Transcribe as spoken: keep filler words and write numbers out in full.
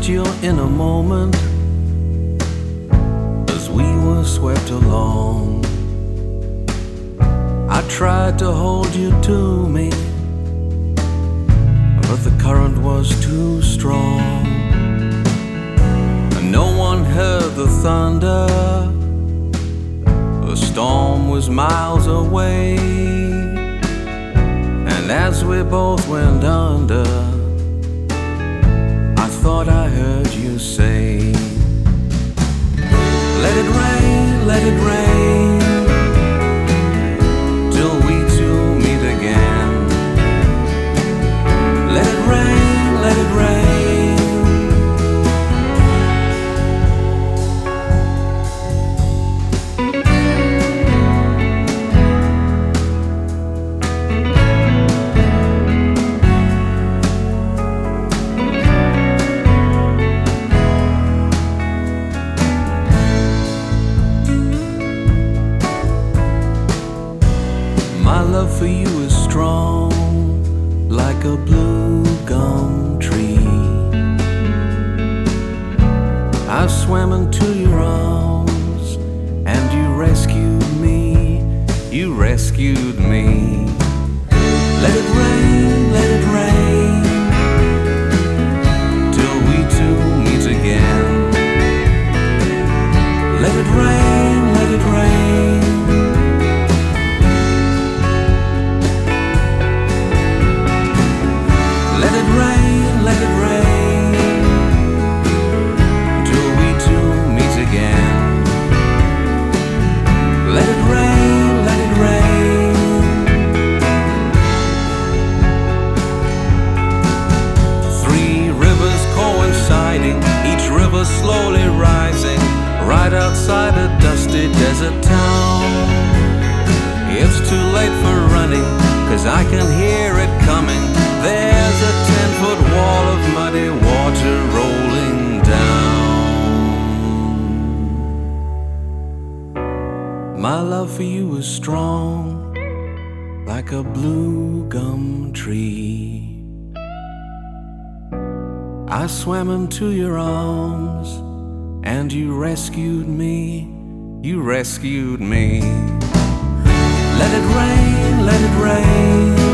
lost you in a moment as we were swept along. I tried to hold you to me, but the current was too strong. And no one heard the thunder, the storm was miles away. And as we both went under, I thought I heard you say, let it rain, let it rain, till we two meet again. Let it rain, let it rain. My love for you is strong, like a blue gum tree. I swam into your arms, and you rescued me, you rescued me. Let it rain, let it rain, till we two meet again. Let it rain, let it rain. Let it rain, let it rain, till we two meet again. Let it rain, let it rain. Three rivers coinciding, each river slowly rising, right outside a dusty desert town. It's too late for running, 'cause I can hear it coming. There's a ten-foot wall of muddy water rolling down. My love for you is strong, like a blue gum tree. I swam into your arms, and you rescued me, you rescued me. Let it rain, let it rain,